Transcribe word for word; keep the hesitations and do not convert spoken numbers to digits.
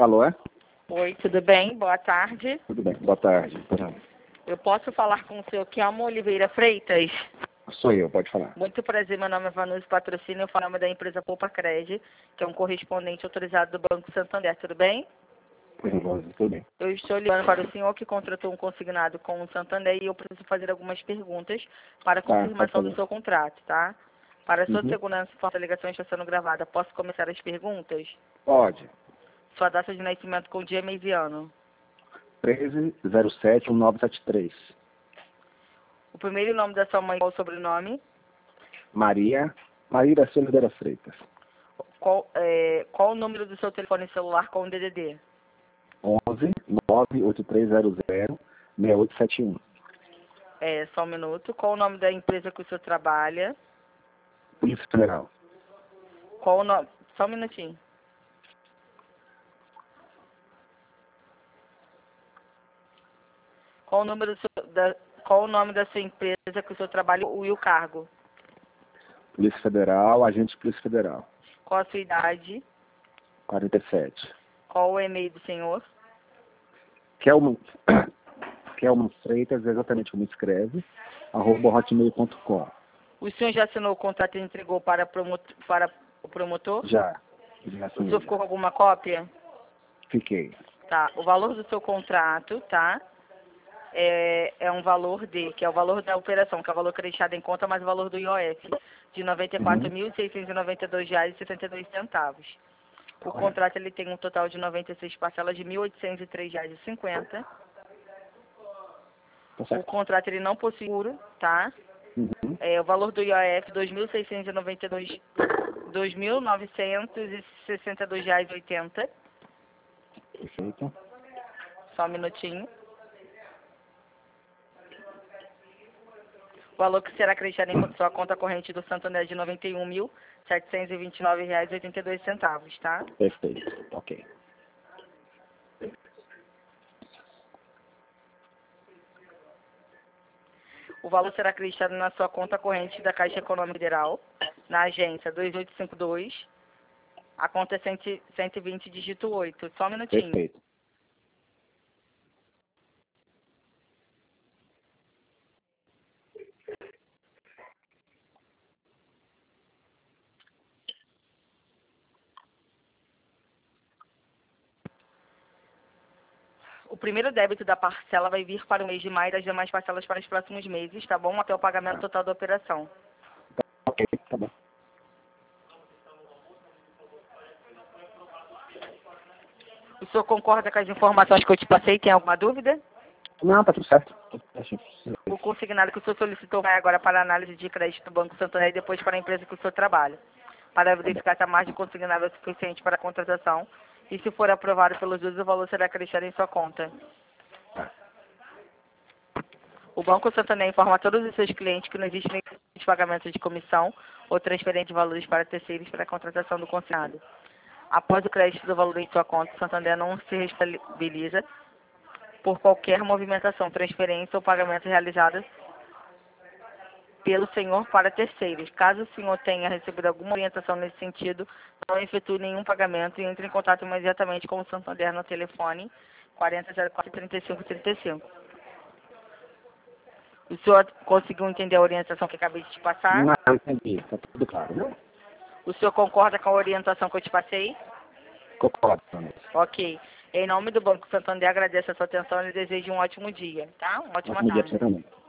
Alô, é? Oi, tudo bem? Boa tarde. Tudo bem, boa tarde. Eu posso falar com o senhor Kelmo Oliveira Freitas? Sou eu, pode falar. Muito prazer, meu nome é Vanucci Patrocínio, eu falo em nome da empresa Poupa Cred, que é um correspondente autorizado do Banco Santander, tudo bem? Tudo bem. Eu estou ligando para o senhor que contratou um consignado com o Santander e eu preciso fazer algumas perguntas para a Tá, confirmação pode do seu contrato, tá? Para a sua Uhum. segurança, a ligação está sendo gravada. Posso começar as perguntas? Pode. Sua data de nascimento com dia, mês e ano. treze zero sete um nove sete três. O primeiro nome da sua mãe, qual o sobrenome? Maria, Maria da Silva Oliveira Freitas. Qual, é, qual o número do seu telefone celular com o D D D? onze nove oito três zero zero seis oito sete um. É, só um minuto. Qual o nome da empresa que o senhor trabalha? Polícia Federal. Qual o nome... Só um minutinho. Qual o número do seu, da, qual o nome da sua empresa que o senhor trabalha e o cargo? Polícia Federal, agente de Polícia Federal. Qual a sua idade? quarenta e sete. Qual o e-mail do senhor? Kelman, Kelman Freitas, exatamente como escreve, arroba hotmail ponto com. O senhor já assinou o contrato e entregou para, promotor, para o promotor? Já. Já O assinei. senhor ficou com alguma cópia? Fiquei. Tá. O valor do seu contrato, tá? É, é um valor de, que é o valor da operação, que é o valor acreditado em conta, mais o valor do I O F, de noventa e quatro mil seiscentos e noventa e dois reais e sessenta e dois centavos. O Correto. contrato ele tem um total de noventa e seis parcelas de mil oitocentos e três reais e cinquenta. Tá O certo. contrato ele não possui seguro, tá? Uhum. É, o valor do I O F, dois mil seiscentos e noventa e dois, dois mil novecentos e sessenta e dois reais e oitenta. Perfeito. Só um minutinho. O valor que será acreditado em sua conta corrente do Santander é de noventa e um mil setecentos e vinte e nove reais e oitenta e dois centavos, tá? Perfeito. Ok. O valor será acreditado na sua conta corrente da Caixa Econômica Federal, na agência dois oito cinco dois, a conta é cento e vinte, dígito oito. Só um minutinho. Perfeito. O primeiro débito da parcela vai vir para o mês de maio e as demais parcelas para os próximos meses, tá bom? Até o pagamento total da operação. Ok, tá bom. O senhor concorda com as informações que eu te passei? Tem alguma dúvida? Não, tá tudo certo. Tudo certo. O consignado que o senhor solicitou vai agora para a análise de crédito do Banco Santander e depois para a empresa que o senhor trabalha, para verificar se a margem consignada é suficiente para a contratação e, se for aprovado pelos dois, o valor será acrescido em sua conta. O Banco Santander informa a todos os seus clientes que não existe nenhum de pagamento de comissão ou transferência de valores para terceiros para a contratação do consignado. Após o crédito do valor em sua conta, o Santander não se responsabiliza por qualquer movimentação, transferência ou pagamento realizado pelo senhor para terceiros. Caso o senhor tenha recebido alguma orientação nesse sentido, não efetue nenhum pagamento e entre em contato imediatamente com o Santander no telefone quarenta zero quatro, trinta e cinco trinta e cinco. O senhor conseguiu entender a orientação que acabei de te passar? Não, eu entendi. Tá tudo claro, né? O senhor concorda com a orientação que eu te passei? Concordo, Vanessa. Ok. Em nome do Banco Santander, agradeço a sua atenção e desejo um ótimo dia, tá? Uma ótima Ótimo dia pra tarde. você também.